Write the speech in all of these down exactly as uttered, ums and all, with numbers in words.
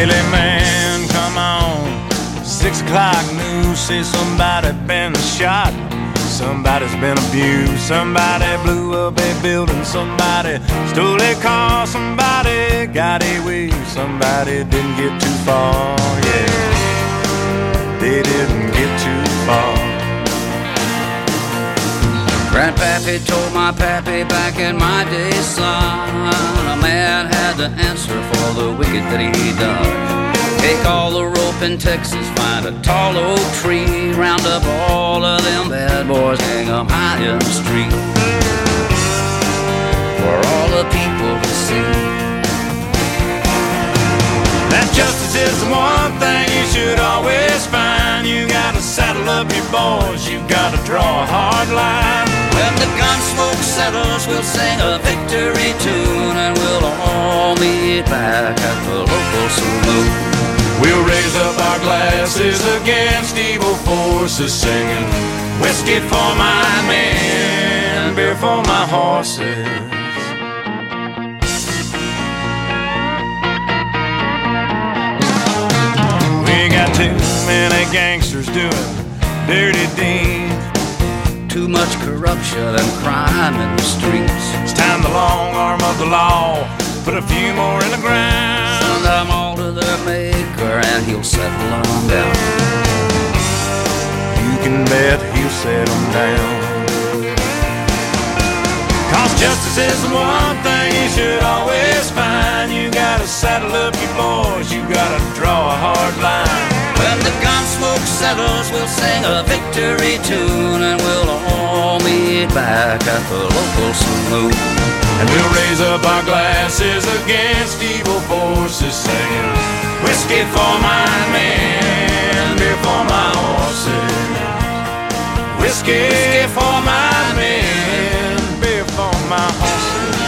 Billy man, come on. Six o'clock news say somebody been shot. Somebody's been abused. Somebody blew up a building. Somebody stole a car. Somebody got away. Somebody didn't get too far. Yeah, they didn't get too far. Grandpappy told my pappy back in my day, son, a man had to answer for the wicked that he done. Take all the rope in Texas, find a tall oak tree, round up all of them bad boys, hang them high in the street for all the people to see. That justice is the one thing you should always find. You gotta saddle up your boys, you gotta draw a hard line. When the gun smoke settles, we'll sing a victory tune, and we'll all meet back at the local saloon. We'll raise up our glasses against evil forces, singing whiskey for my men, beer for my horses. We got too many gangsters doing dirty deeds. Too much corruption and crime in the streets. It's time the long arm of the law put a few more in the ground. Send them all to their maker and he'll settle them down. You can bet he'll settle down. Cause justice is the one thing you should always find. You gotta saddle up your boys, you gotta draw a hard line. When the gun smoke settles, we'll sing a victory tune, and we'll all meet back at the local saloon. And we'll raise up our glasses against evil forces, singing whiskey for my men, beer for my horses. Whiskey for my men, beer for my horses.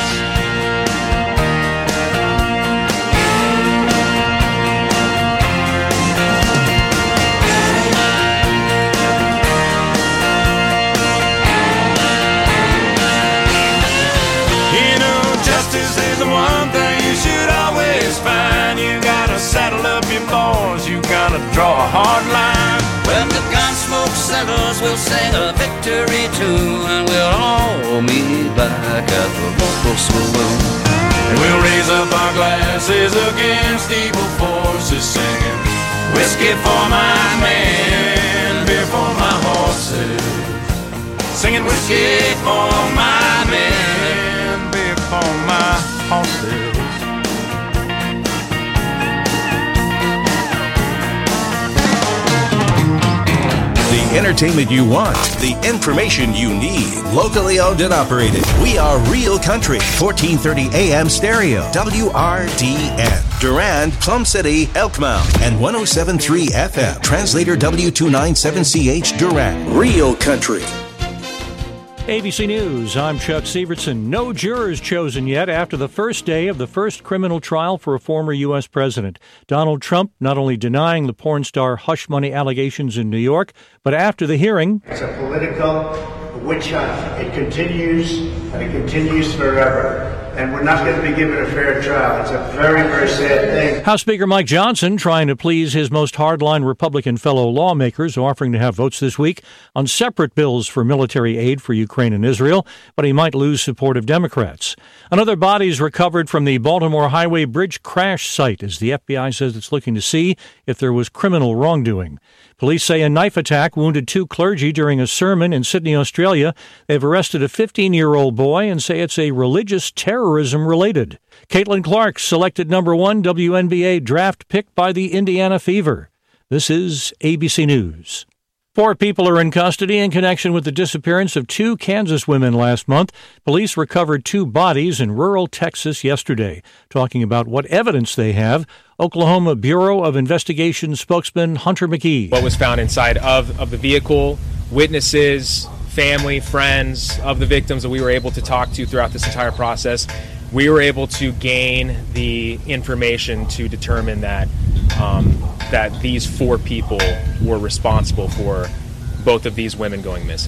Justice is the one thing you should always find. You gotta saddle up your boys, you gotta draw a hard line. When the gun smoke settles, we'll sing a victory tune, and we'll all meet back at the local saloon. And we'll raise up our glasses against evil forces, singing whiskey for my men, beer for my horses. Singing whiskey for my men, beer for my horses. The entertainment you want, the information you need. Locally owned and operated. We are Real Country, fourteen thirty A M stereo, W R D N. Durand, Plum City, Elkmount, and one oh seven point three F M. Translator W two ninety-seven C H, Durand. Real Country. A B C News, I'm Chuck Sievertson. No jurors chosen yet after the first day of the first criminal trial for a former U S president. Donald Trump not only denying the porn star hush money allegations in New York, but after the hearing... It's a political witch hunt. It continues, and it continues forever. And we're not going to be given a fair trial. It's a very, very sad thing. House Speaker Mike Johnson trying to please his most hardline Republican fellow lawmakers, offering to have votes this week on separate bills for military aid for Ukraine and Israel, but he might lose support of Democrats. Another body is recovered from the Baltimore Highway Bridge crash site as the F B I says it's looking to see if there was criminal wrongdoing. Police say a knife attack wounded two clergy during a sermon in Sydney, Australia. They've arrested a fifteen-year-old boy and say it's a religious terrorism-related. Caitlin Clark selected number one W N B A draft pick by the Indiana Fever. This is A B C News. Four people are in custody in connection with the disappearance of two Kansas women last month. Police recovered two bodies in rural Texas yesterday. Talking about what evidence they have, Oklahoma Bureau of Investigation spokesman Hunter McGee. What was found inside of, of the vehicle, witnesses, family, friends of the victims that we were able to talk to throughout this entire process, we were able to gain the information to determine that um, that these four people were responsible for both of these women going missing.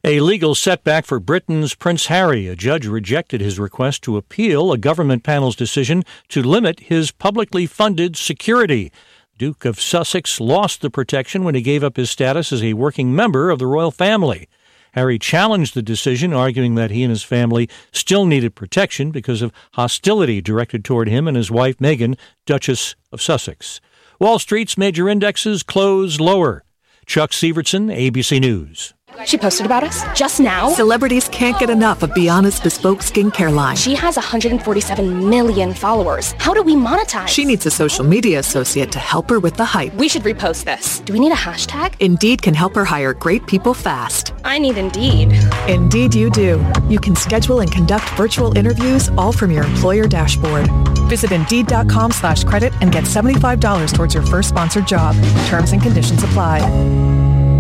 A legal setback for Britain's Prince Harry. A judge rejected his request to appeal a government panel's decision to limit his publicly funded security. Duke of Sussex lost the protection when he gave up his status as a working member of the royal family. Harry challenged the decision, arguing that he and his family still needed protection because of hostility directed toward him and his wife, Meghan, Duchess of Sussex. Wall Street's major indexes closed lower. Chuck Severson, A B C News. She posted about us just now. Celebrities can't get enough of Biana's bespoke skincare line. She has one hundred forty-seven million followers. How do we monetize? She needs a social media associate to help her with the hype. We should repost this. Do we need a hashtag? Indeed can help her hire great people fast. I need Indeed. Indeed you do. You can schedule and conduct virtual interviews all from your employer dashboard. Visit Indeed.com slash credit and get seventy-five dollars towards your first sponsored job. Terms and conditions apply.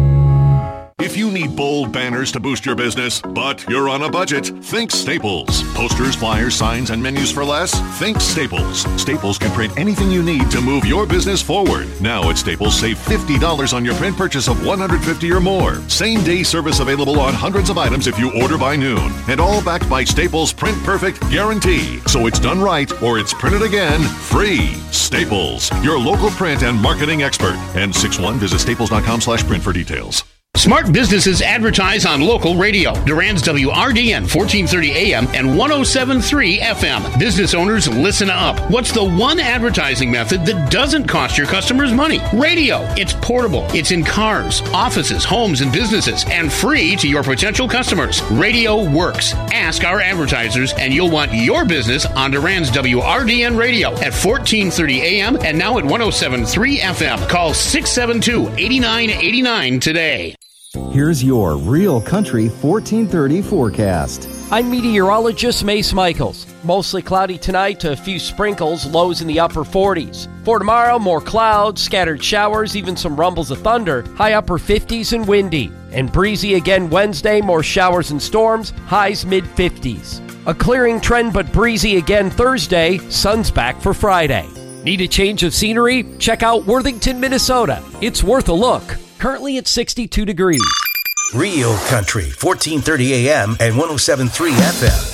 If you need bold banners to boost your business, but you're on a budget, think Staples. Posters, flyers, signs, and menus for less? Think Staples. Staples can print anything you need to move your business forward. Now at Staples, save fifty dollars on your print purchase of one hundred fifty dollars or more. Same-day service available on hundreds of items if you order by noon. And all backed by Staples' Print Perfect guarantee. So it's done right or it's printed again free. Staples, your local print and marketing expert. N sixty-one, visit staples.com slash print for details. Smart businesses advertise on local radio. Durand's W R D N fourteen thirty A M and one oh seven point three F M. Business owners, listen up. What's the one advertising method that doesn't cost your customers money? Radio. It's portable. It's in cars, offices, homes, and businesses, and free to your potential customers. Radio works. Ask our advertisers, and you'll want your business on Durand's W R D N radio at fourteen thirty A M and now at one oh seven point three F M. Call six seven two, eight nine eight nine today. Here's your Real Country fourteen thirty forecast. I'm meteorologist Mace Michaels. Mostly cloudy tonight to a few sprinkles, lows in the upper forties. For tomorrow, more clouds, scattered showers, even some rumbles of thunder, high upper fifties and windy. And breezy again Wednesday, more showers and storms, highs mid-fifties. A clearing trend but breezy again Thursday, sun's back for Friday. Need a change of scenery? Check out Worthington, Minnesota. It's worth a look. Currently at sixty-two degrees. Real Country, fourteen thirty A M and one oh seven point three F M.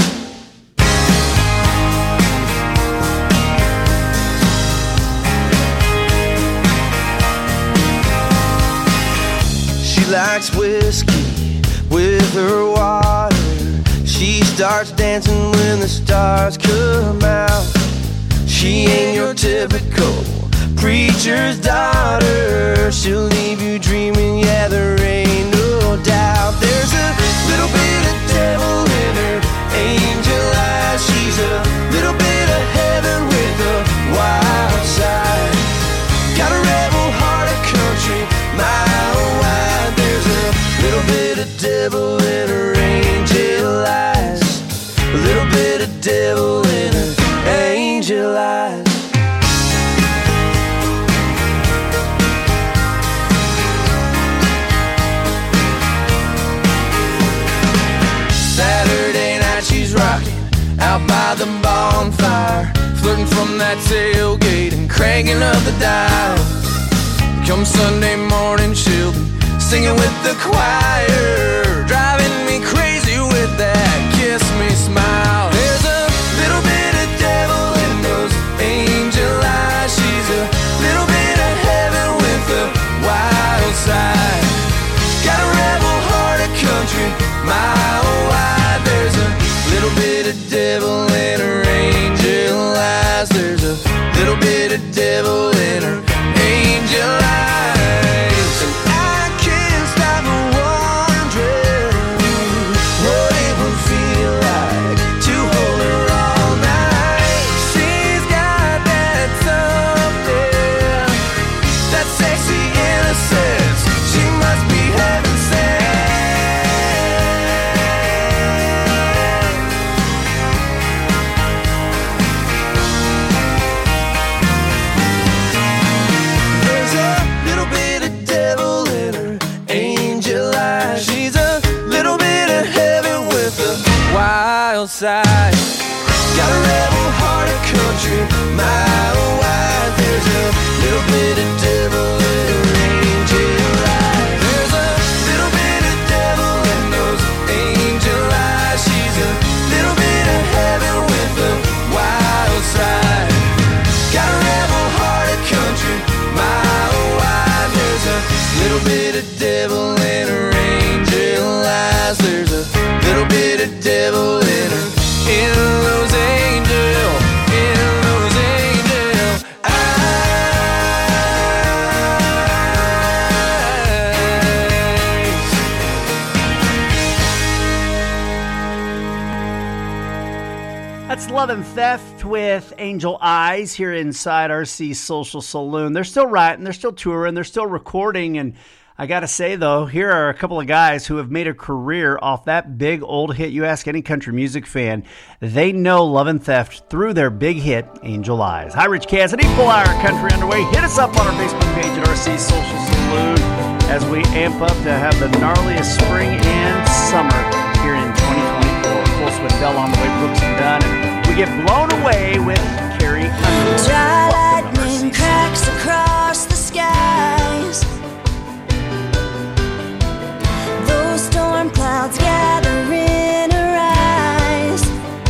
She likes whiskey with her water. She starts dancing when the stars come out. She ain't your typical preacher's daughter. She'll leave you dreaming, yeah, there ain't no doubt. There's a little bit of devil in her angel eyes. She's a little bit of heaven with a wild side. Got a rebel heart, a country mile wide. There's a little bit of devil in her angel eyes. A little bit of devil in her angel eyes. Out by the bonfire, flirting from that tailgate and cranking up the dial. Come Sunday morning, she'll be singing with the choir, driving me crazy with that kiss me smile. There's a little bit of devil in those angel eyes. She's a little bit of heaven with the wild side. Got a rebel heart, a country mile wide. There's a little bit of devil in her angel eyes. There's a little bit of devil in her angel eyes. And I can't stop wondering what it would feel like to hold her all night. She's got that something, that sexy innocence. She must be heaven sent. Side. Got a rebel heart, a country mile wide. There's a little bit of devil in her angel eyes. There's a little bit of devil in Love and Theft with Angel Eyes here inside R C Social Saloon. They're still writing, they're still touring, they're still recording, and I gotta say though, here are a couple of guys who have made a career off that big old hit. You ask any country music fan, they know Love and Theft through their big hit, Angel Eyes. Hi, Rich Cassidy, Full Hour Country underway. Hit us up on our Facebook page at R C Social Saloon as we amp up to have the gnarliest spring and summer here in twenty twenty-four. Full Swindell on the way, Brooks and Dunn, and we get blown away with Carrie Underwood. Dry lightning cracks across the skies. Those storm clouds gather in her eyes.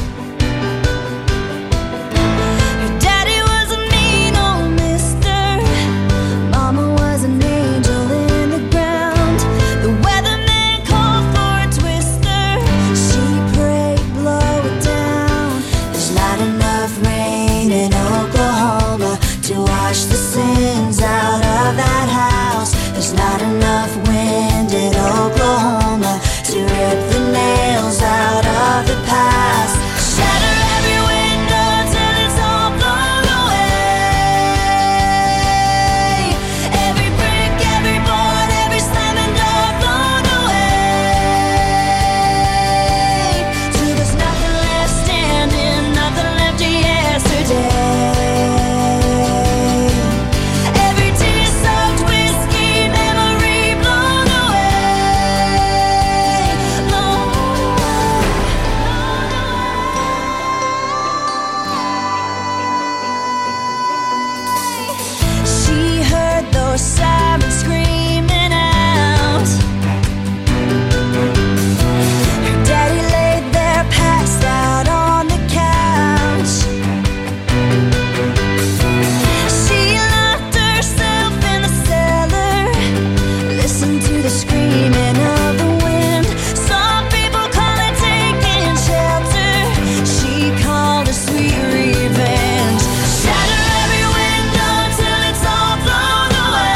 Your daddy was a mean old mister. Mama was an angel in the ground. The weatherman called for a twister. She prayed, blow it down. There's not enough rain in Oklahoma to wash the sins out of that house. There's not enough wind in Oklahoma to rip the nails out of the past. Shatter every window till it's all blown away. Every brick, every board, every slamming door blown away. Till there's nothing left standing, nothing left of yesterday. Every tear-soaked whiskey memory blown away, blown away. She heard those sirens screaming out. Her daddy laid there passed out on the couch. She locked herself in the cellar, listened to the screaming of the wind. Some people call it taking shelter. She called it sweet revenge. Shatter every window till it's all blown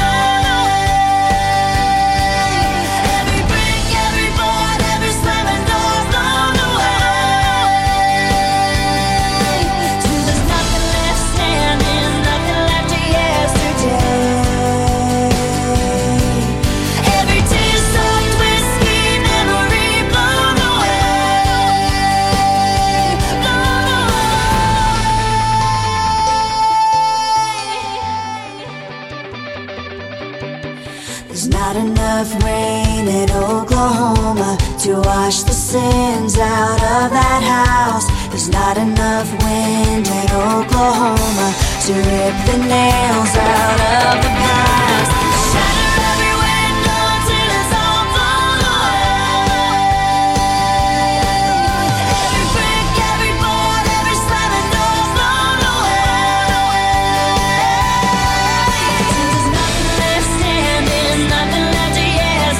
away. Every brick, every board, every slamming door blown away. Till there's nothing left standing, nothing left of yesterday. Every tear-soaked whiskey memory blown away, blown away. There's not enough rain in Oklahoma to wash the sins out of that house. There's not enough wind in Oklahoma to rip the nails out of the past. Shatter every window till it's all blown away. Every brick, every board, every slamming door blown away. Till there's nothing left standing, nothing left of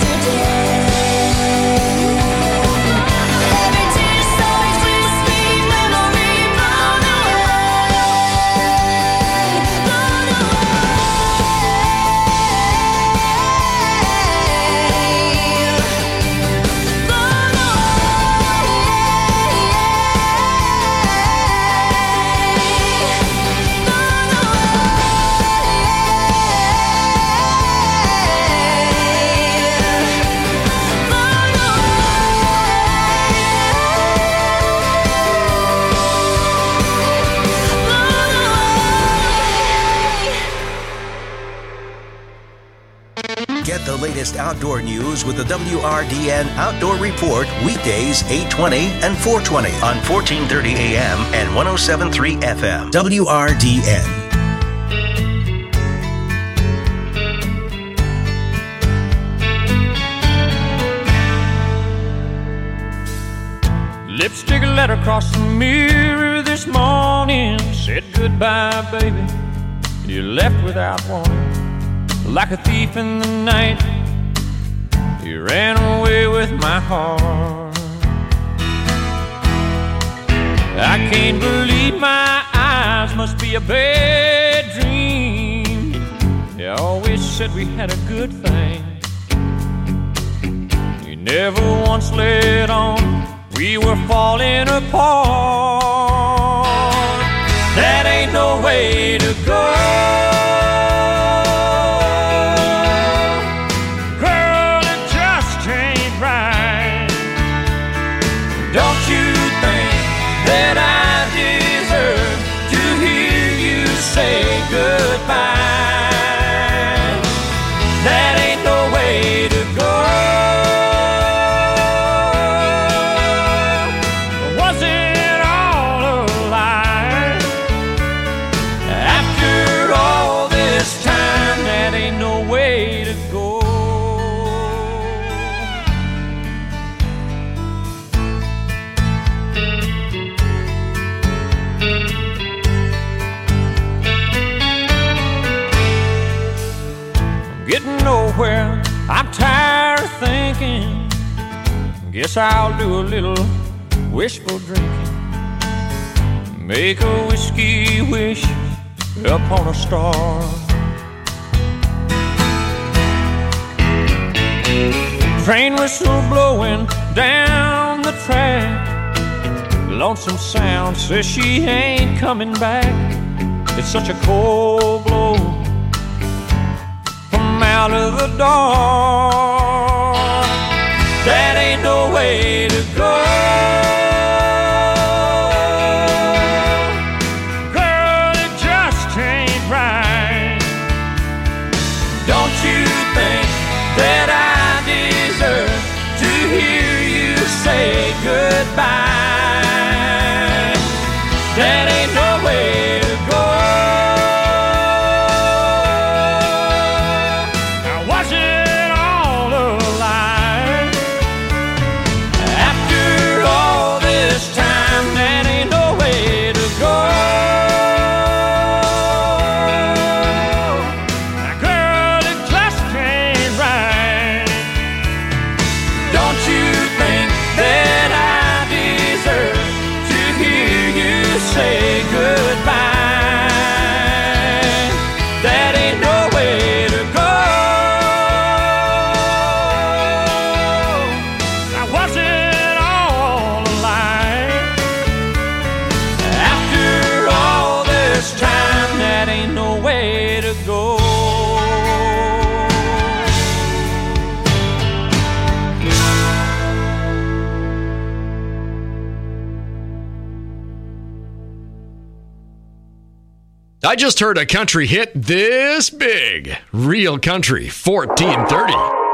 yesterday. Every tear-soaked whiskey memory blown away, blown Get the latest outdoor news with the W R D N Outdoor Report weekdays eight twenty and four twenty on fourteen thirty A M and one oh seven point three F M. W R D N. Lipstick letter across the mirror this morning said goodbye, baby. You left without warning. Like a thief in the night, you ran away with my heart. I can't believe my eyes, must be a bad dream. You always said we had a good thing. You never once let on we were falling apart. that ain't no way to go. Girl, it just ain't right. Don't you think that I deserve to hear you say goodbye? That ain't no way to go. Was it all a lie? After all this time, that ain't no way to go. I'm getting nowhere, I'm tired of thinking. Guess I'll do a little wishful drinking. Make a whiskey wish upon a star. Train whistle blowing down the track. Lonesome sound says she ain't coming back. It's such a cold blow from out of the dark. That ain't no way to go. Girl, it just ain't right. Don't you think that I deserve to hear you say goodbye? That ain't no way to go. Now was it all a lie? After all this time, that ain't no way to go. Now girl, it just ain't right. Don't you think that I deserve to hear you say goodbye? That ain't no way to go. Now was it all a lie? After all this time, that ain't no way to go. I just heard a country hit this big. Real Country fourteen thirty.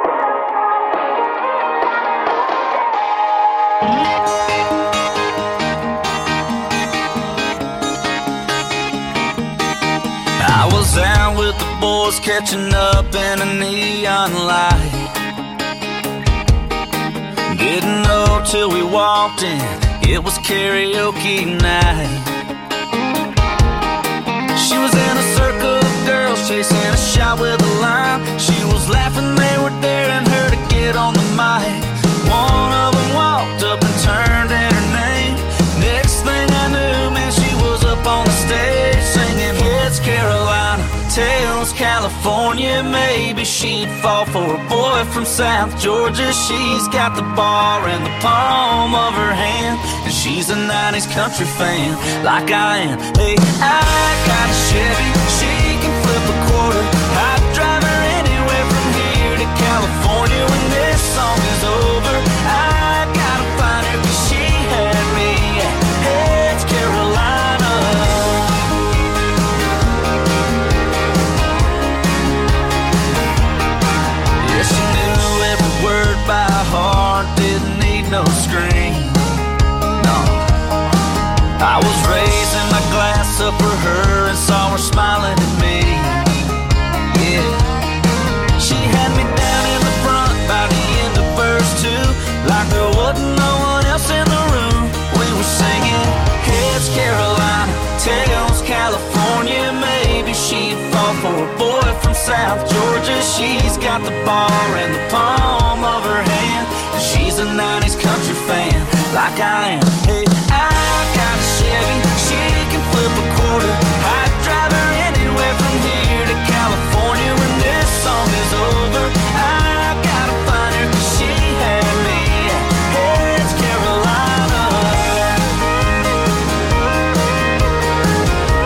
I was out with the boys catching up in a neon light. Didn't know till we walked in, it was karaoke night. She was in a circle of girls chasing a shot with a lime. She was laughing, they were daring her to get on the mic. One of them walked up and turned in her name. Next thing I knew, man, she was up on the stage singing Heads Carolina, Tails California. Maybe she'd fall for a boy from South Georgia. She's got the bar in the palm of her hand, and she's a nineties country fan like I am. Hey, I got a Chevy, she can flip a quarter. I'd drive her anywhere from here to California. When this song is over, I gotta find her, 'cause she had me at Heads Carolina. Yeah, she knew every word by heart, didn't need no screen. No, I was raising my glass up for her and saw her smiling at me. Yeah, she had me down in the front by the end of verse two, like there wasn't no one else in the room. We were singing Heads Carolina, Tails California. Maybe she'd fall for a boy from South Georgia. She's got the bar in the palm of her hand, and she's a nineties country fan like I am. Hey, I got a Chevy, she can flip a quarter. I'd drive her anywhere from here to California. When this song is over, I gotta find her, 'cause she had me at Heads Carolina.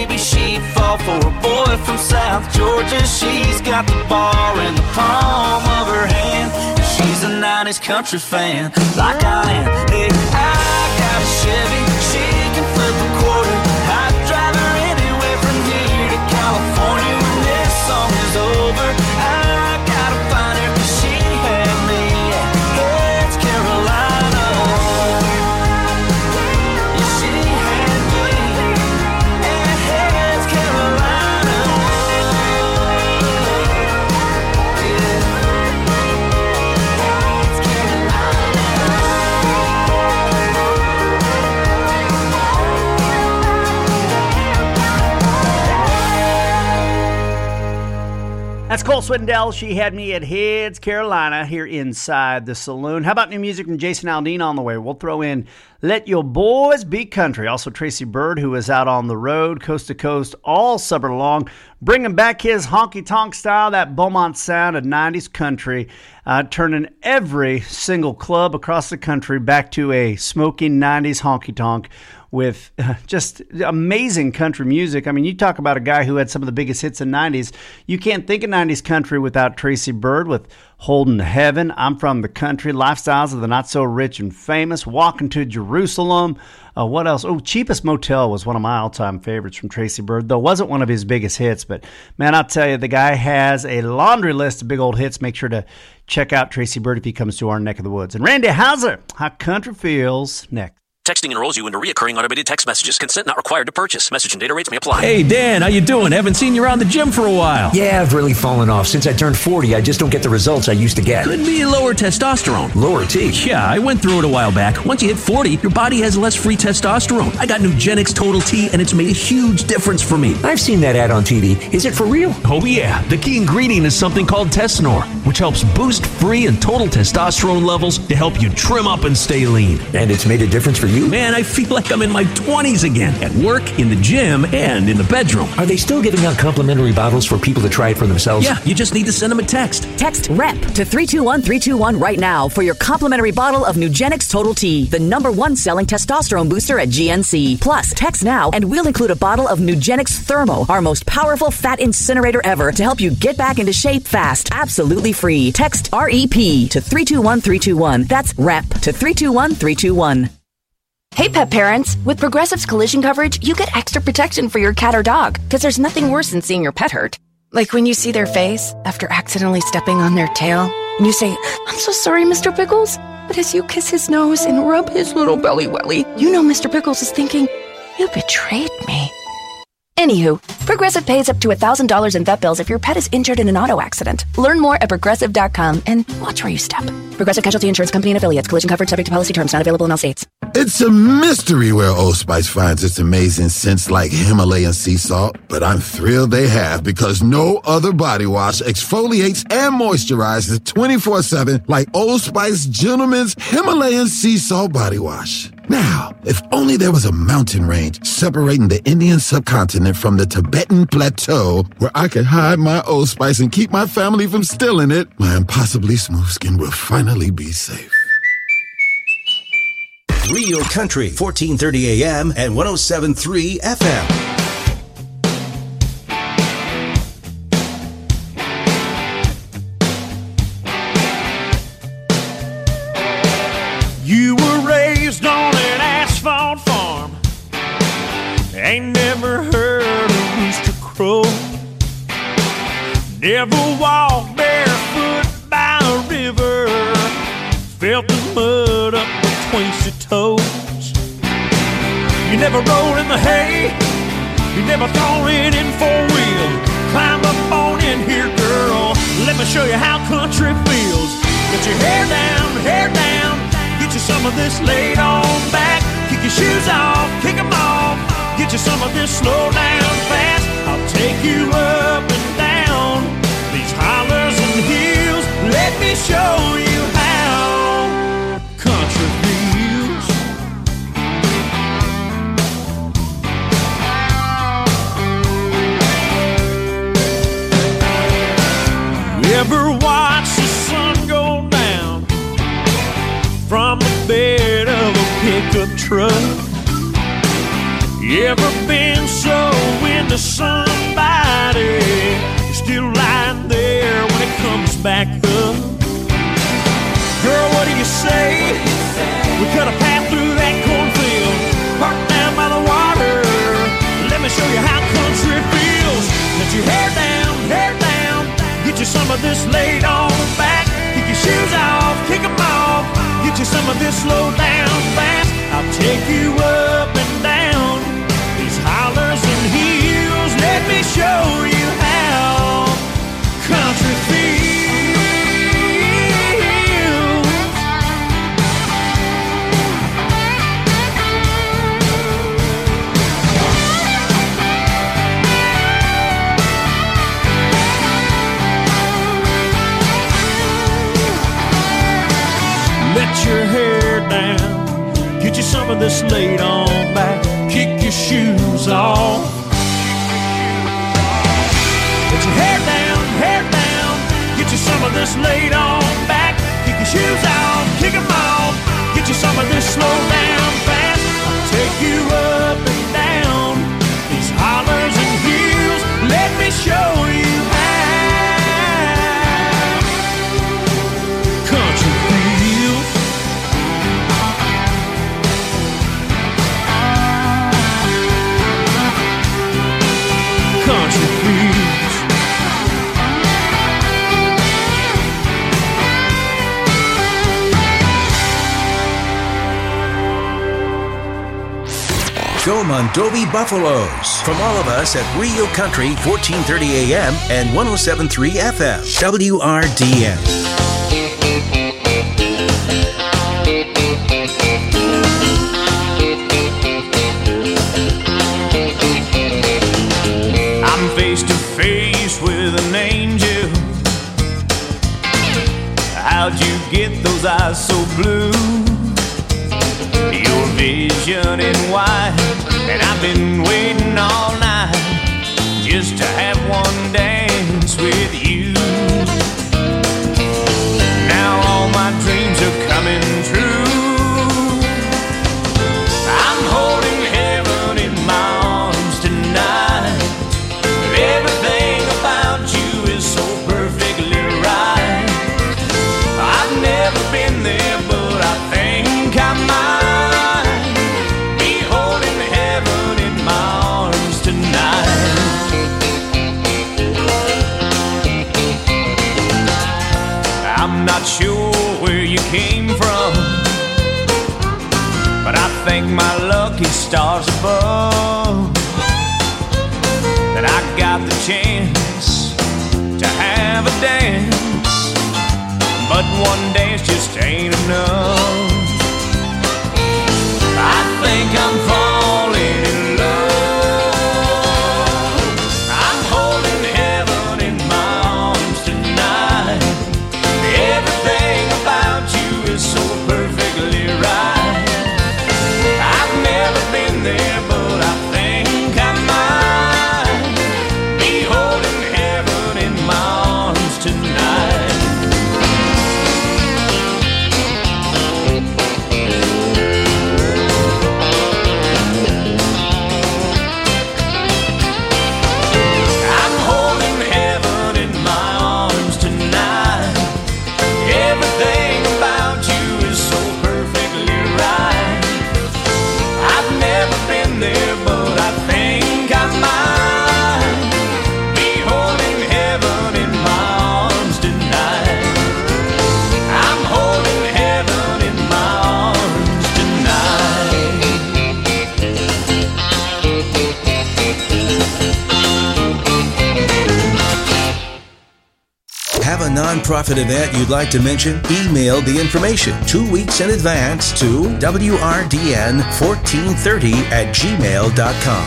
maybe she'd fall for a boy from South Georgia. She's got the bar in the palm of her hand. She's a nineties country fan, like I am. Hey, I got a Chevy, she can flip a quarter. I'd drive her anywhere from here to California. When this song is over, I gotta find her, 'cause she had me at Heads Carolina. Yeah, she had me at Heads Carolina. That's Cole Swindell. She had me at Heads Carolina here inside the saloon. How about new music from Jason Aldean on the way? We'll throw in Let Your Boys Be Country. Also Tracy Byrd, who is out on the road, coast to coast, all summer long, bringing back his honky-tonk style, that Beaumont sound of nineties country, uh, turning every single club across the country back to a smoking nineties honky-tonk with uh, just amazing country music. I mean, you talk about a guy who had some of the biggest hits in the nineties. You can't think of nineties country without Tracy Byrd with Holding Heaven, I'm From the Country, Lifestyles of the Not So Rich and Famous, Walking to Jerusalem. Uh, what else? Oh, Cheapest Motel was one of my all-time favorites from Tracy Byrd, though it wasn't one of his biggest hits. But, man, I'll tell you, the guy has a laundry list of big old hits. Make sure to check out Tracy Byrd if he comes to our neck of the woods. And Randy Hauser, How Country Feels, next. Texting enrolls you into recurring automated text messages. Consent not required to purchase. Message and data rates may apply. Hey, Dan, how you doing? Haven't seen you around the gym for a while. Yeah, I've really fallen off. Since I turned forty, I just don't get the results I used to get. Could be lower testosterone. Lower T? Yeah, I went through it a while back. Once you hit forty, your body has less free testosterone. I got Nugenix Total T, and it's made a huge difference for me. I've seen that ad on T V. Is it for real? Oh, yeah. The key ingredient is something called Tesnor, which helps boost free and total testosterone levels to help you trim up and stay lean. And it's made a difference for you? Man, I feel like I'm in my twenties again, at work, in the gym, and in the bedroom. Are they still giving out complimentary bottles for people to try it for themselves? Yeah, you just need to send them a text. Text REP to three two one three two one right now for your complimentary bottle of Nugenix Total T, the number one selling testosterone booster at G N C. Plus, text now and we'll include a bottle of Nugenix Thermo, our most powerful fat incinerator ever, to help you get back into shape fast. Absolutely free. Text R E P to three two one three two one. That's REP to three two one three two one. Hey, pet parents! With Progressive's collision coverage, you get extra protection for your cat or dog, because there's nothing worse than seeing your pet hurt. Like when you see their face after accidentally stepping on their tail, and you say, "I'm so sorry, Mister Pickles," but as you kiss his nose and rub his little belly welly, you know Mister Pickles is thinking, "You betrayed me." Anywho, Progressive pays up to one thousand dollars in vet bills if your pet is injured in an auto accident. Learn more at progressive dot com and watch where you step. Progressive Casualty Insurance Company and Affiliates. Collision coverage subject to policy terms. Not available in all states. It's a mystery where Old Spice finds its amazing scents like Himalayan sea salt, but I'm thrilled they have, because no other body wash exfoliates and moisturizes twenty-four seven like Old Spice Gentleman's Himalayan sea salt body wash. Now, if only there was a mountain range separating the Indian subcontinent from the Tibetan plateau where I could hide my Old Spice and keep my family from stealing it, my impossibly smooth skin will finally be safe. Real Country, fourteen thirty A M and one oh seven point three F M. You were raised on an asphalt farm. Ain't never heard a rooster crow. Never walked barefoot by a river. Felt the mud up between your toes. You never rolled in the hay. You never thrown it in four-wheel. Climb up on in here, girl. Let me show you how country feels. Get your hair down, hair down. Get you some of this laid on back. Kick your shoes off, kick them off. Get you some of this slow down fast. I'll take you up and down these hollers and hills. Let me show you how country feels. You ever watch the sun go down from the bed of a pickup truck? You ever been so into somebody, you're still lying there when it comes back up? Girl, what do you say? We cut a path through that cornfield, parked down by the water. Let me show you how country feels. Let your hair down, hair down, get you some of this laid on back. Kick your shoes off, kick them off, get you some of this slow down fast. I'll take you up and down these hollers and hills. Let me show you how country feels. Let your hair down, get you some of this laid on back. Kick your shoes off. Let your hair down, hair down, get you some of this laid on back. Kick your shoes off, kick them off, get you some of this slow down fast. I'll take you up and down these hollers and hills. Let me show you how country feels. Country feels. Go Mondovi Buffaloes. From all of us at Real Country, fourteen thirty A M and one oh seven point three F M, W R D N. I'm face to face with an angel. How'd you get those eyes so blue? Your vision in white, and I've been waiting all night just to have one dance with you. Now all my dreams are coming true. I'm holding heaven in my arms tonight. Everything about you is so perfectly right. I've never been there, but I think I might. Not sure where you came from, but I thank my lucky stars above that I got the chance to have a dance. But one dance just ain't enough. I think I'm falling in love. I'm holding heaven in my arms tonight. Everything about you is so perfectly right. I've never been there, but I think I might be holding heaven in my arms tonight. I'm holding heaven in my arms tonight. Everything about you is so perfectly right. I've never been there, but I think I might be holding heaven in my arms tonight. I'm holding heaven in my arms tonight. Have a nonprofit event you'd like to mention? Email the information two weeks in advance to W R D N fourteen thirty at gmail dot com.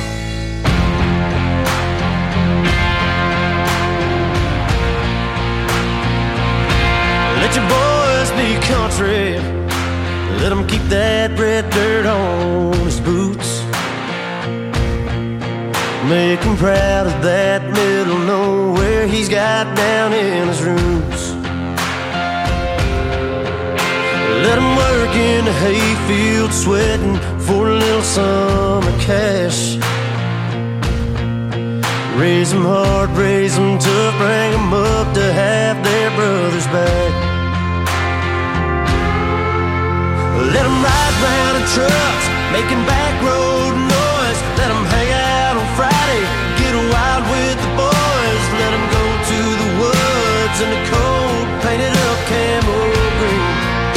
Let your boys be country. Let them keep that red dirt on his boots. Make him proud of that middle nowhere he's got down in his roots. Let him work in the hayfield sweating for a little summer cash. Raise them hard, raise them tough, bring them up to have their brothers back. Let them ride round in trucks, making back road noise. Let them hang out on Friday, get wild with the boys. Let them go to the woods in the cold, painted up camo green.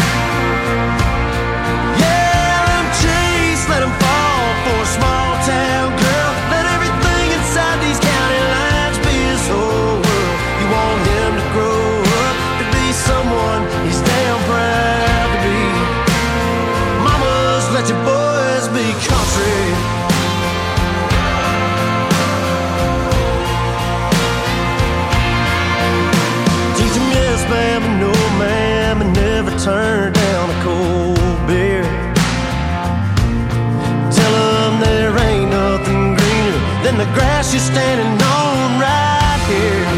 Yeah, let them chase, let them fall for a small town girl. Let everything inside these county lines be his whole world. You want him to grow up to be someone he's damn proud to be. Mamas, let your boys be country. Teach them yes, ma'am, and no, ma'am, and never turn down a cold beer. Tell them there ain't nothing greener than the grass you're standing on right here.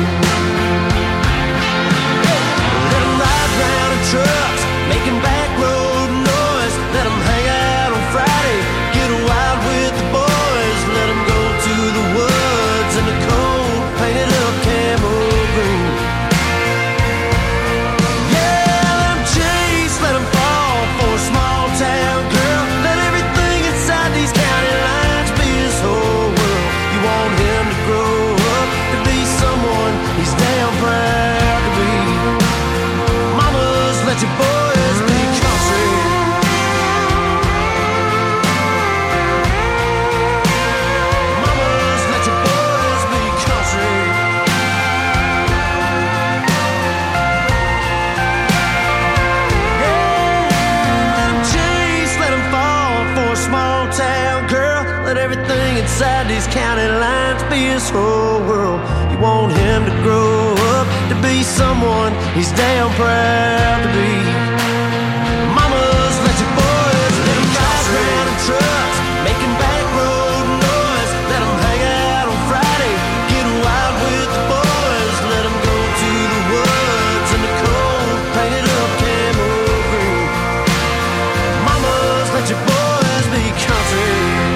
Let them ride round in trucks, making back road noise. Let them hang out on Friday, get wild with the boys. Let them go to the woods in the cold, painted up camo green. Yeah, let them chase, let them fall for a small town girl. Let everything inside these county lines be his whole world. You want him to grow up to be someone he's damn proud to be. Mamas, let your boys be country. Mamas, let your boys be country. Chase, let him fall for a small town girl. Let everything inside these county lines be his whole world. You want him to grow up to be someone he's damn proud to be. Mamas, let your boys let him ride around in trucks, making back road noise. Let him hang out on Friday, get wild with the boys. Let him go to the woods in the cold, painted up camo green. Mamas, let your boys be country.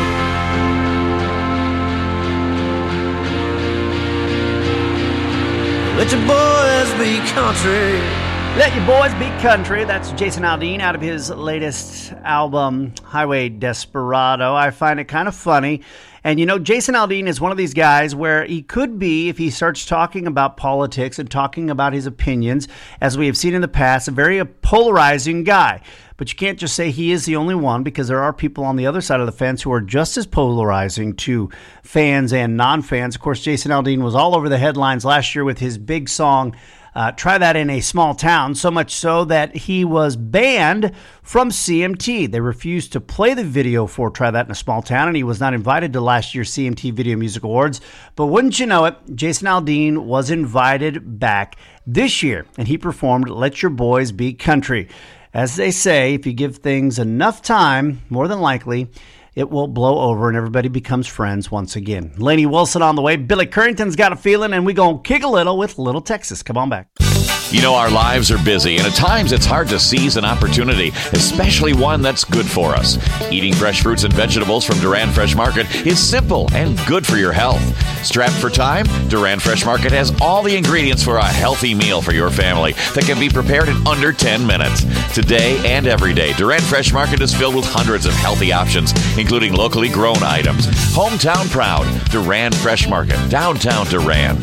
Let your boys be country. Let your boys be country. That's Jason Aldean out of his latest album, Highway Desperado. I find it kind of funny. And you know, Jason Aldean is one of these guys where he could be, if he starts talking about politics and talking about his opinions, as we have seen in the past, a very polarizing guy. But you can't just say he is the only one, because there are people on the other side of the fence who are just as polarizing to fans and non-fans. Of course, Jason Aldean was all over the headlines last year with his big song, Uh, Try That in a Small Town, so much so that he was banned from C M T. They refused to play the video for Try That in a Small Town, and he was not invited to last year's C M T Video Music Awards. But wouldn't you know it, Jason Aldean was invited back this year, and he performed Let Your Boys Be Country. As they say, if you give things enough time, more than likely, it will blow over and everybody becomes friends once again. Lainey Wilson on the way. Billy Currington's got a feeling, and we gonna kick a little with Little Texas. Come on back. You know, our lives are busy, and at times it's hard to seize an opportunity, especially one that's good for us. Eating fresh fruits and vegetables from Duran Fresh Market is simple and good for your health. Strapped for time? Duran Fresh Market has all the ingredients for a healthy meal for your family that can be prepared in under ten minutes. Today and every day, Duran Fresh Market is filled with hundreds of healthy options, including locally grown items. Hometown proud, Duran Fresh Market, downtown Duran.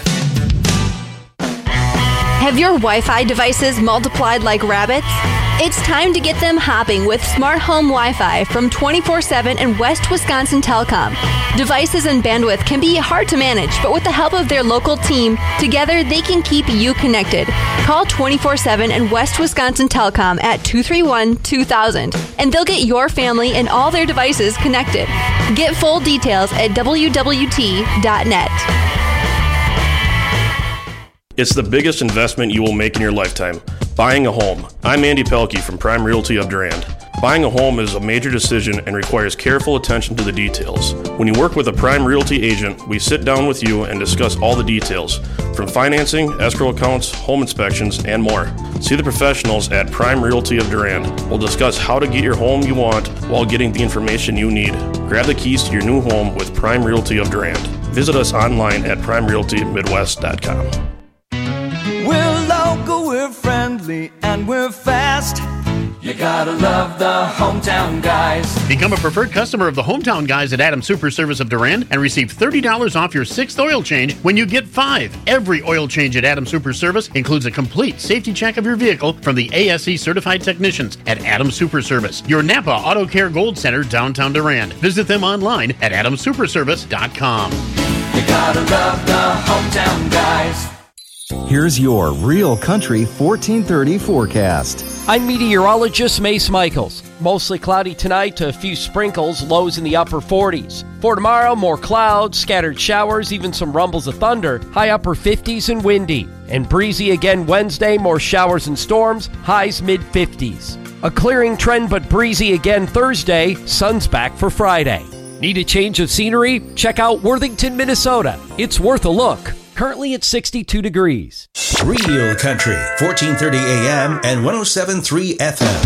Have your Wi-Fi devices multiplied like rabbits? It's time to get them hopping with Smart Home Wi-Fi from twenty-four seven and West Wisconsin Telecom. Devices and bandwidth can be hard to manage, but with the help of their local team, together they can keep you connected. Call twenty-four seven and West Wisconsin Telecom at two three one, two thousand, and they'll get your family and all their devices connected. Get full details at w w t dot net. It's the biggest investment you will make in your lifetime, buying a home. I'm Andy Pelkey from Prime Realty of Durand. Buying a home is a major decision and requires careful attention to the details. When you work with a Prime Realty agent, we sit down with you and discuss all the details, from financing, escrow accounts, home inspections, and more. See the professionals at Prime Realty of Durand. We'll discuss how to get your home you want while getting the information you need. Grab the keys to your new home with Prime Realty of Durand. Visit us online at prime realty midwest dot com. We're local, we're friendly, and we're fast. You gotta love the Hometown Guys. Become a preferred customer of the Hometown Guys at Adams Super Service of Durand and receive thirty dollars off your sixth oil change when you get five. Every oil change at Adams Super Service includes a complete safety check of your vehicle from the A S E certified technicians at Adams Super Service, your Napa Auto Care Gold Center, downtown Durand. Visit them online at adams super service dot com. You gotta love the Hometown Guys. Here's your Real Country fourteen thirty forecast. I'm meteorologist Mace Michaels. Mostly cloudy tonight to a few sprinkles, lows in the upper forties. For tomorrow, more clouds, scattered showers, even some rumbles of thunder, high upper fifties and windy. And breezy again Wednesday, more showers and storms, highs mid fifties. A clearing trend but breezy again Thursday, sun's back for Friday. Need a change of scenery? Check out Worthington, Minnesota. It's worth a look. Currently at sixty-two degrees. Real Country, fourteen thirty A M and one oh seven point three F M.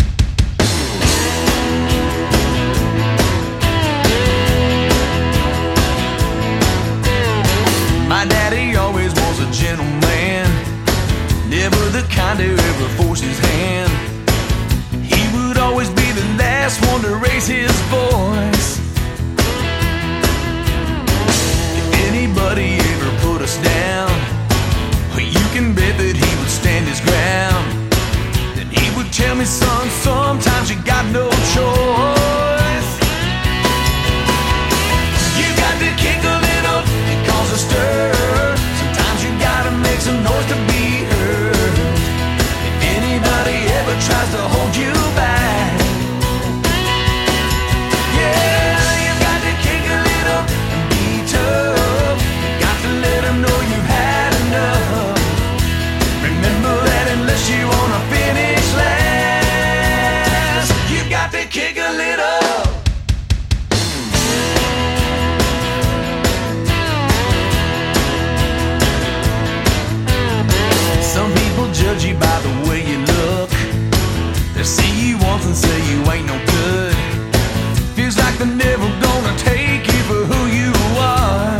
My daddy always was a gentleman, never the kind to ever force his hand. He would always be the last one to raise his voice. If anybody ever put us down, you can bet that he would stand his ground. Then he would tell me, son, sometimes you got no choice. You got to kick a little and cause a stir. Sometimes you gotta make some noise to be heard. If anybody ever tries to hold you back, yeah, you got to kick a little and be tough. You got to let them know you've had enough. Remember that unless you wanna finish last, you got to kick a little. Some people judge you by the way you look. They see you once and say you ain't no good. Feels like they're never gonna take you for who you are.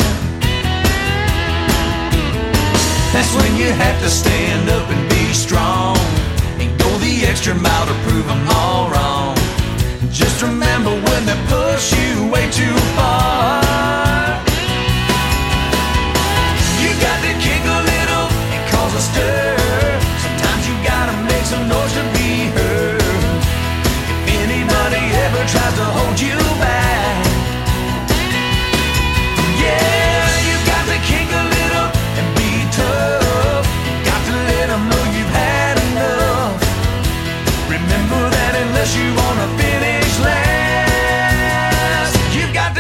That's when you have to stand up and be strong and go the extra mile to prove them all wrong. Just remember when they push you way too far, you got to kick a little and cause a stir. Sometimes you gotta make some noise to be heard. If anybody ever tries to hold you back, yeah, you got to kick a little and be tough. Got to let them know you've had enough. Remember that unless you wanna finish last, you got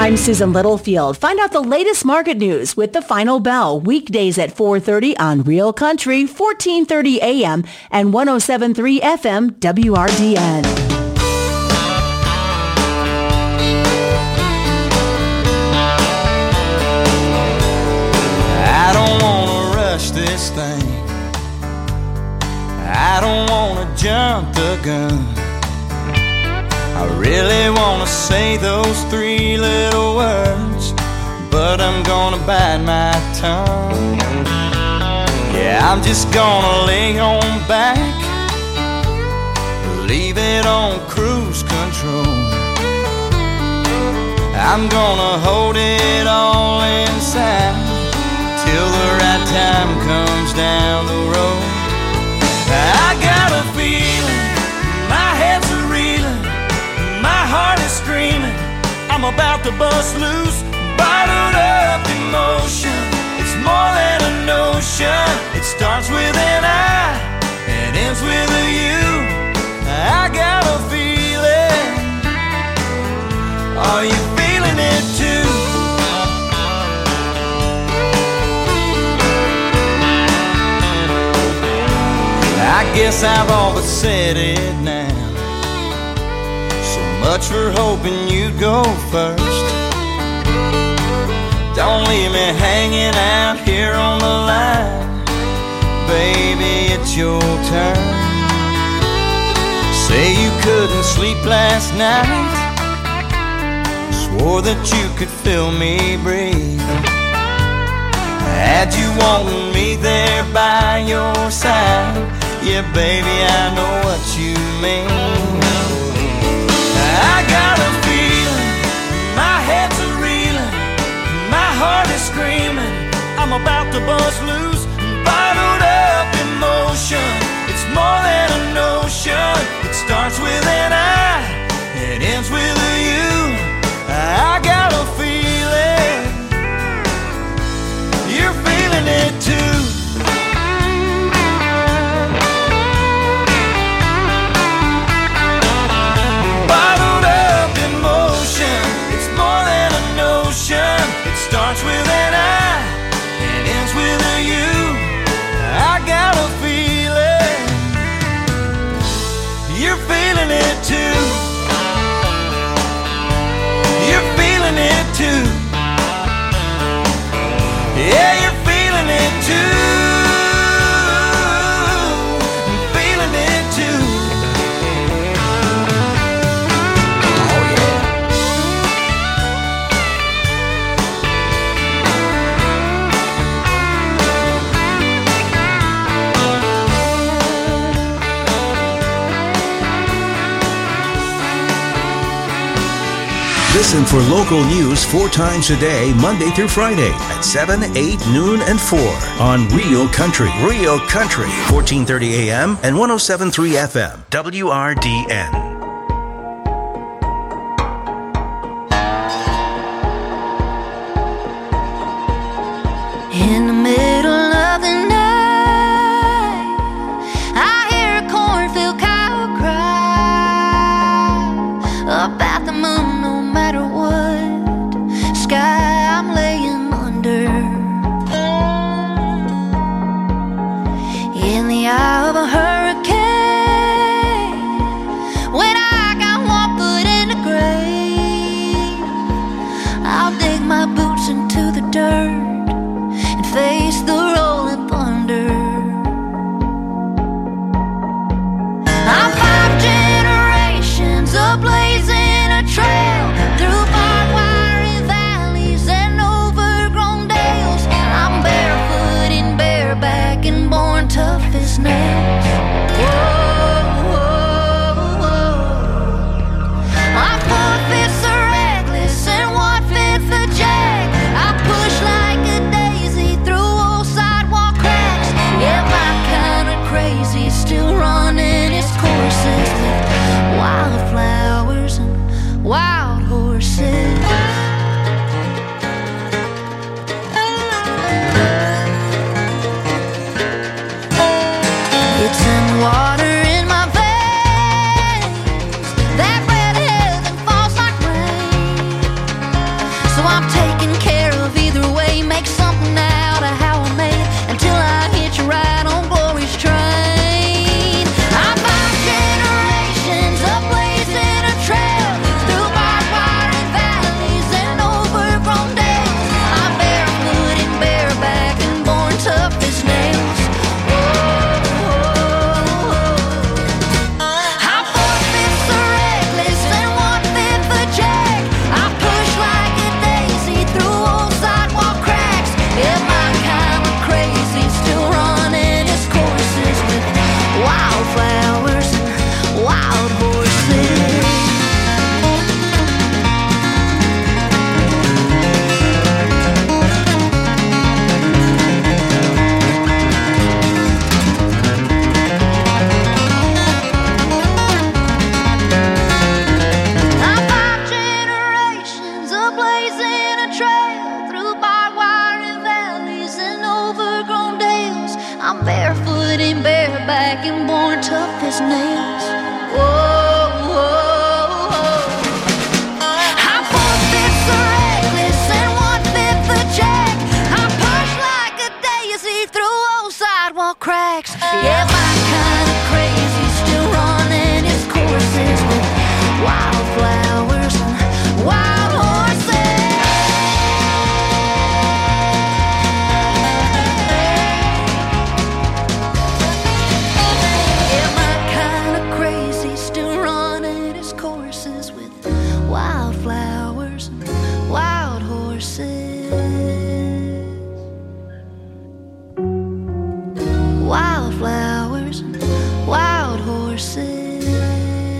I'm Susan Littlefield. Find out the latest market news with The Final Bell, weekdays at four thirty on Real Country, fourteen thirty A M and one oh seven point three F M W R D N. I don't wanna rush this thing. I don't wanna jump the gun. I really wanna say those three little words, but I'm gonna bite my tongue. Yeah, I'm just gonna lay on back, leave it on cruise control. I'm gonna hold it all inside till the right time comes down the road. I got a feeling, my head's a reeling, my heart is screaming, I'm about to bust loose, bottled up emotion. It's more than a notion. It starts with an I and ends with a you. I got a feeling. Are you feeling it too? I guess I've all but said it now. So much for hoping you'd go first. Don't leave me hanging out here on the line. Baby, it's your turn. Say you couldn't sleep last night, swore that you could feel me breathe. Had you wanting me there by your side, yeah, baby, I know what you mean. I got a feeling, my head's a reeling, my heart is screaming, I'm about to bust loose, bottled up emotion. It's more than a notion. It starts with an I, it ends with a you. I got a feeling, you're feeling it too. Bottled up emotion, it's more than a notion. It starts with an I, it ends with a you. I got a feeling, you're feeling it too. You're feeling it too. Yeah, you're feeling it too. I'm feeling it too. Oh yeah. Listen for local news four times a day, Monday through Friday at seven, eight, noon, and four on Real Country. Real Country, fourteen thirty A M and one oh seven point three F M, W R D N. In the middle of the night, I hear a cornfield cow cry about the moon. No matter what sky I'm laying under, in the eye of a hurricane, when I got one foot in the grave, I'll dig my boots into the dirt and face the rolling thunder. I'm five generations of blazing a trail through barbed wire valleys and overgrown dales. I'm barefoot and bareback and born tough as nails. Whoa, whoa, whoa. My four fifths are reckless and one fifth a jack. I push like a daisy through old sidewalk cracks. Yeah, my kind of crazy still running its courses with wildflowers and wild horses. It's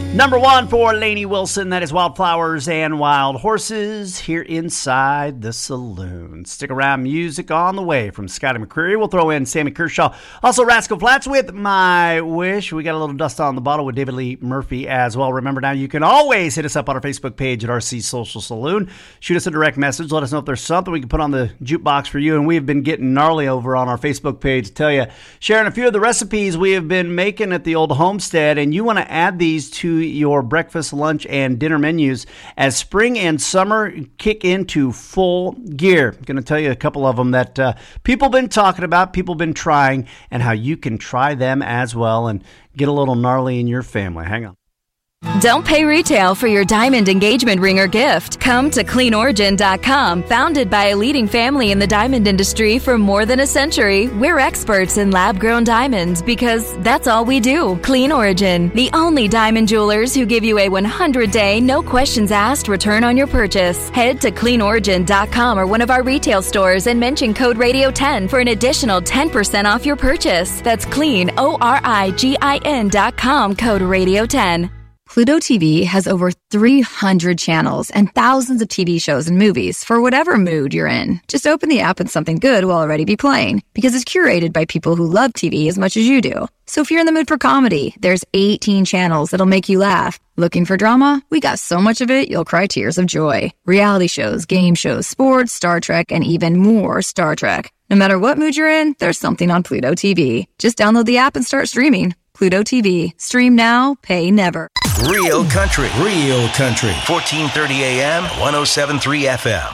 Number one for Lainey Wilson. That is Wildflowers and Wild Horses here inside the saloon. Stick around. Music on the way from Scotty McCreery. We'll throw in Sammy Kershaw. Also, Rascal Flatts with My Wish. We got a little dust on the bottle with David Lee Murphy as well. Remember now, you can always hit us up on our Facebook page at R C Social Saloon. Shoot us a direct message. Let us know if there's something we can put on the jukebox for you. And we have been getting gnarly over on our Facebook page to tell you, sharing a few of the recipes we have been making at the old homestead. And you want to add these to your breakfast, lunch, and dinner menus as spring and summer kick into full gear. I'm going to tell you a couple of them that uh, people been talking about, people been trying, and how you can try them as well and get a little gnarly in your family. Hang on. Don't pay retail for your diamond engagement ring or gift. Come to clean origin dot com. Founded by a leading family in the diamond industry for more than a century, we're experts in lab-grown diamonds because that's all we do. Clean Origin, the only diamond jewelers who give you a one hundred day, no questions asked return on your purchase. Head to clean origin dot com or one of our retail stores and mention code radio ten for an additional ten percent off your purchase. That's clean, O R I G I N dot com, code radio ten. Pluto T V has over three hundred channels and thousands of T V shows and movies for whatever mood you're in. Just open the app and something good will already be playing because it's curated by people who love T V as much as you do. So if you're in the mood for comedy, there's eighteen channels that'll make you laugh. Looking for drama? We got so much of it, you'll cry tears of joy. Reality shows, game shows, sports, Star Trek, and even more Star Trek. No matter what mood you're in, there's something on Pluto T V. Just download the app and start streaming. Pluto T V. Stream now, pay never. Real country, real country. fourteen thirty A M, one oh seven point three F M.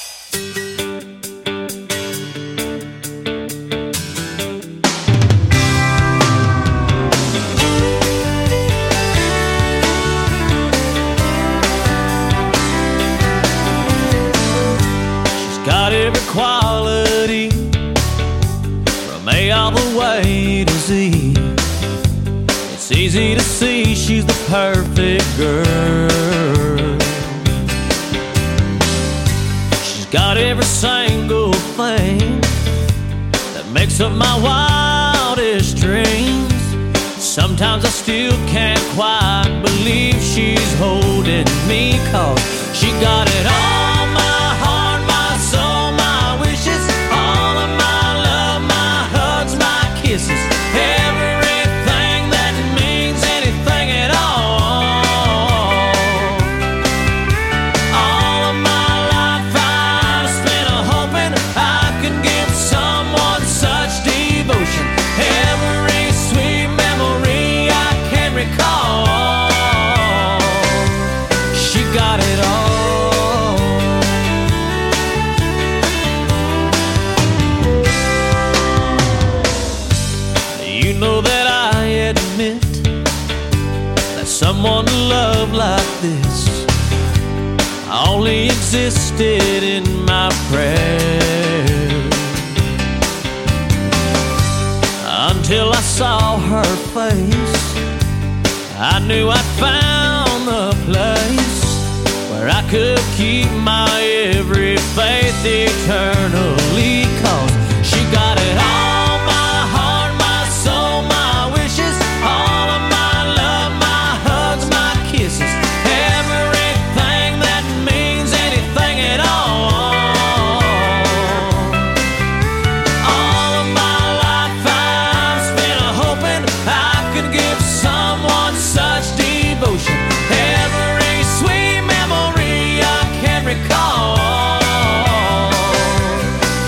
She's got every quality from A all the way to Z. It's easy to see she's the perfect girl. She's got every single thing that makes up my wildest dreams. Sometimes I still can't quite believe she's holding me, 'cause she got it all, my heart, my soul, my wishes, all of my love, my hugs, my kisses, everything that means anything at all. All of my life I've spent a hoping I could give someone such devotion. Every sweet memory I can recall, she got it all. You know that I admit that someone to love like this only existed in my prayers, until I saw her face. I knew I'd found the place where I could keep my every faith eternally, 'cause she got it all, my heart, my soul, my wishes, all of my love, my hugs, my kisses, everything that means anything at all. All of my life I've spent a hoping I could give someone such devotion. Every sweet memory I can recall,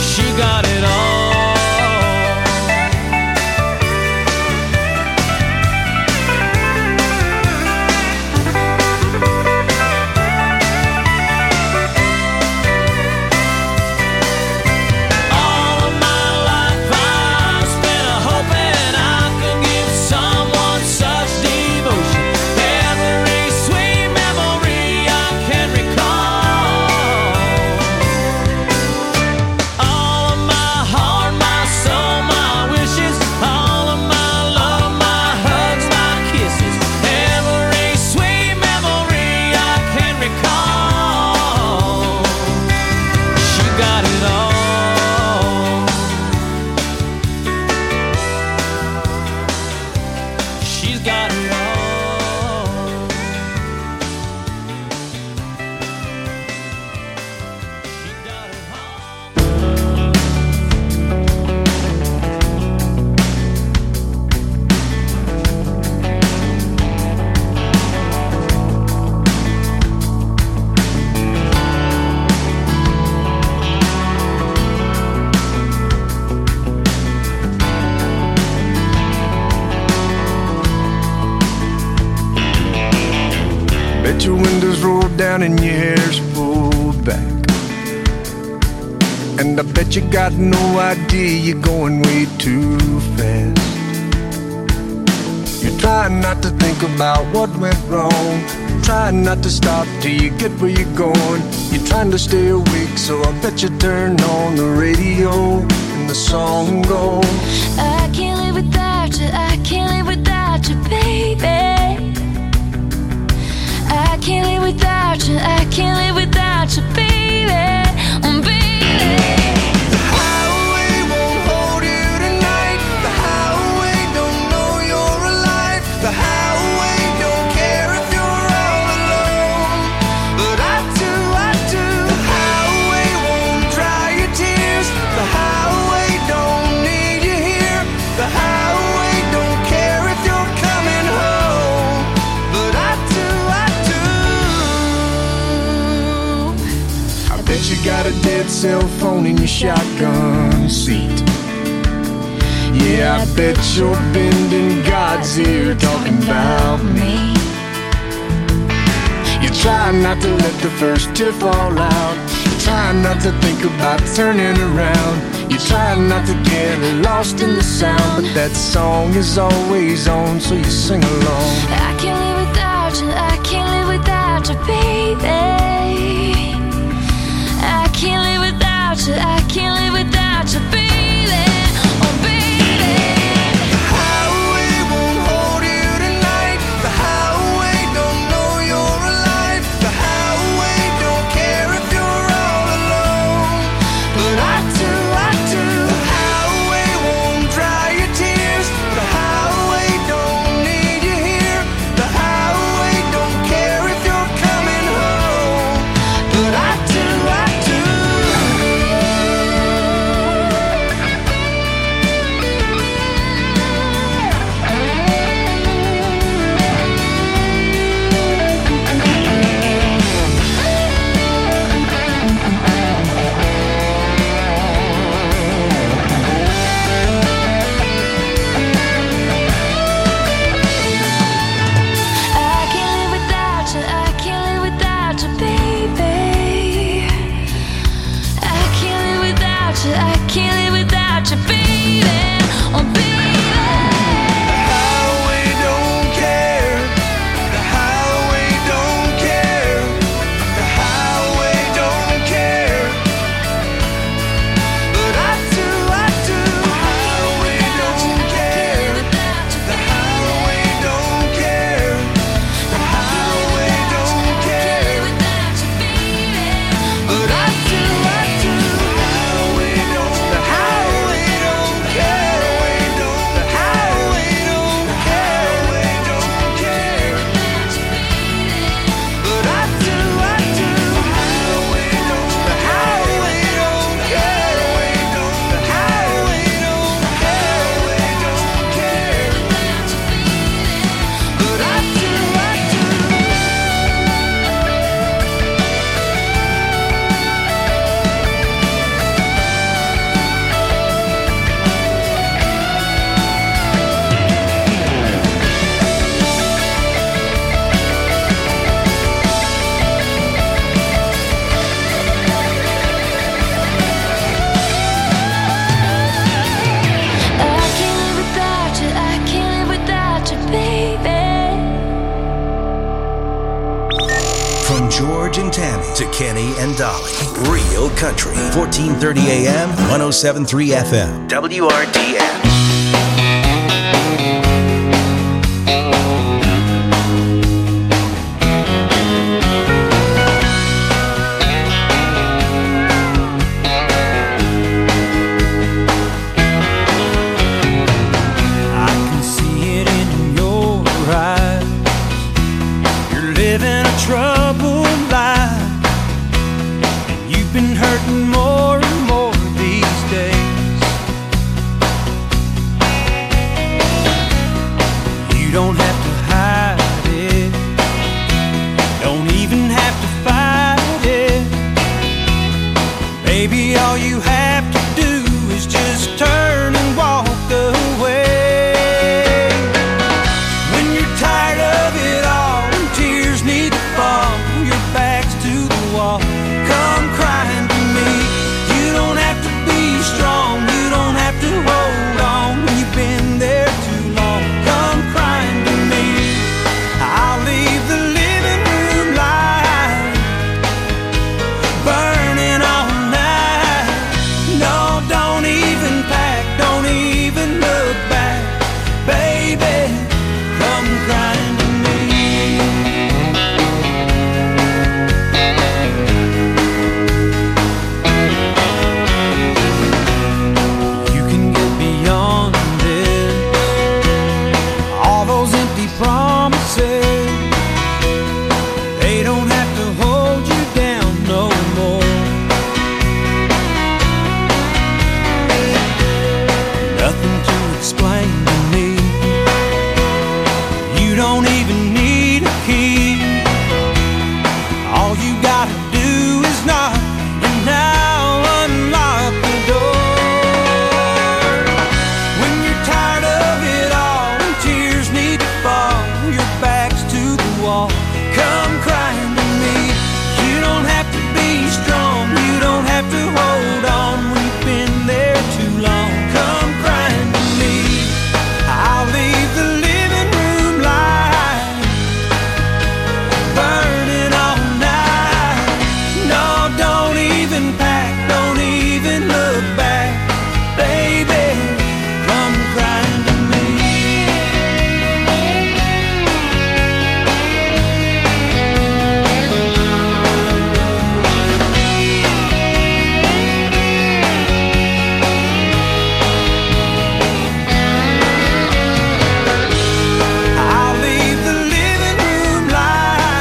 Bet your windows roll down and your hair's pulled back. And I bet you got no idea you're going way too fast. You're trying not to think about what went wrong, trying not to stop till you get where you're going. You're trying to stay awake, so I bet you turn on the radio and the song goes, I can't live without you, I can't live without you, baby. I can't live without you, I can't live without you, baby. Oh, baby. The highway won't hold you tonight. The highway don't know you're alive. The highway don't care if you're all alone. But I do, I do. The highway won't dry your tears. The highway don't need you here. The highway don't care if you're coming home. But I do, I do. I bet you got a dead cell phone in your shotgun seat. Yeah, I bet you're bending God's ear talking about me. You try not to let the first tear fall out. You try not to think about turning around. You try not to get lost in the sound. But that song is always on, so you sing along. I can't live without you, I can't live without you, baby. I can't live without you, I can't live without you, baby. Oh, baby. The highway won't hold you tonight. The highway don't know you're alive. The highway don't care if you're all alone. But I do, I do. The highway won't dry your tears. The highway don't need you here. The highway don't care if you're coming home. But I do, I do. I can't live without you, I can't live without you, baby. I can't live without you, I can't live without you, baby. Oh, baby. The highway don't care. The highway don't care. The highway don't care. But I do, I do. The highway don't care. The highway don't care. The highway don't care. But I do, I do. The highway don't. The highway don't care. The highway don't care. Don't care. But I do, I do. The highway don't. The highway don't care. The highway don't care. Don't care. But I do, I do. I can't live without you, I can't live without you, baby. From George and Tammy to Kenny and Dolly. Real Country. fourteen thirty A M, one oh seven point three F M. W R D N. I can see it in your eyes. You're living a troubled life, and you've been hurting more